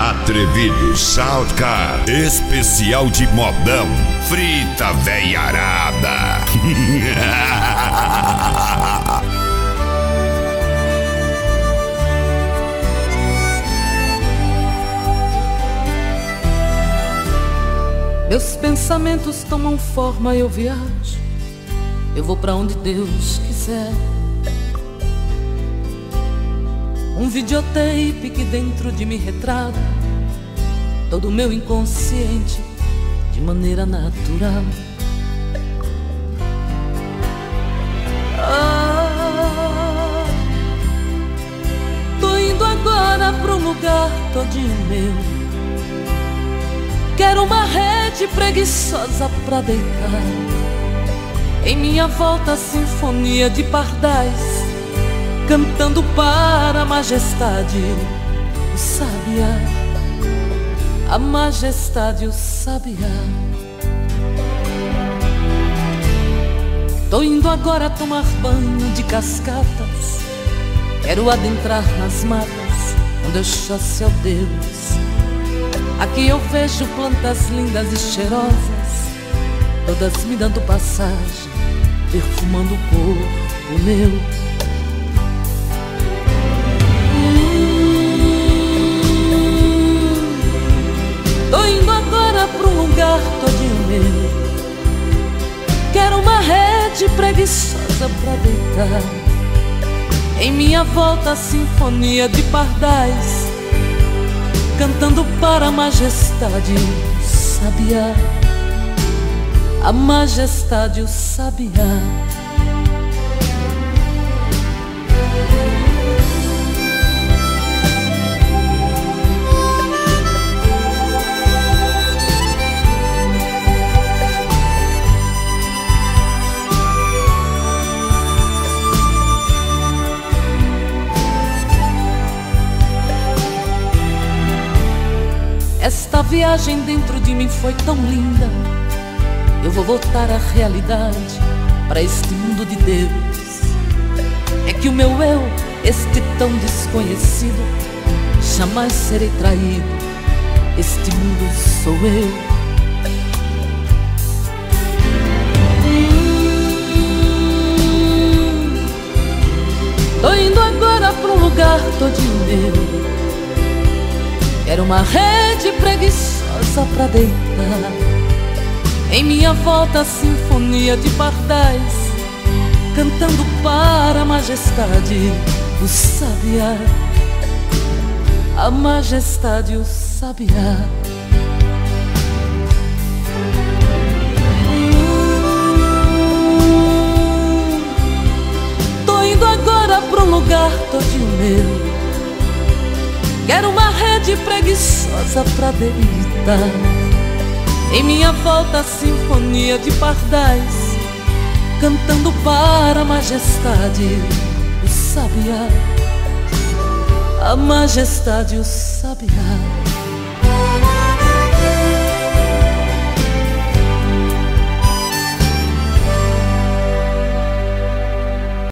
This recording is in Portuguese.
Atrevido Soundcar, especial de modão, frita veiarada. Meus pensamentos tomam forma, eu viajo, eu vou pra onde Deus quiser. Um videotape que dentro de mim retrata todo o meu inconsciente de maneira natural. Tô indo agora pra um lugar todinho meu. Quero uma rede preguiçosa pra deitar. Em minha volta a sinfonia de pardais, cantando para a majestade, o sabiá, a majestade, o sabiá. Tô indo agora tomar banho de cascatas. Quero adentrar nas matas onde eu chasse ao Deus. Aqui eu vejo plantas lindas e cheirosas, todas me dando passagem, perfumando o corpo meu. Tô indo agora pra um lugar todinho meu. Quero uma rede preguiçosa pra deitar. Em minha volta a sinfonia de pardais, cantando para a majestade, o sabiá, a majestade, o sabiá. Esta viagem dentro de mim foi tão linda. Eu vou voltar à realidade, para este mundo de Deus. É que o meu eu, este tão desconhecido, jamais serei traído. Este mundo sou eu. Tô indo agora pra um lugar todinho meu. Quero uma rede preguiçosa pra deitar. Em minha volta a sinfonia de pardais, cantando para a majestade, o sabiá, a majestade, o sabiá. Tô indo agora pra um lugar todinho meu. Quero uma rede preguiçosa pra deitar. Em minha volta a sinfonia de pardais, cantando para a majestade, o sabiá, a majestade, o sabiá.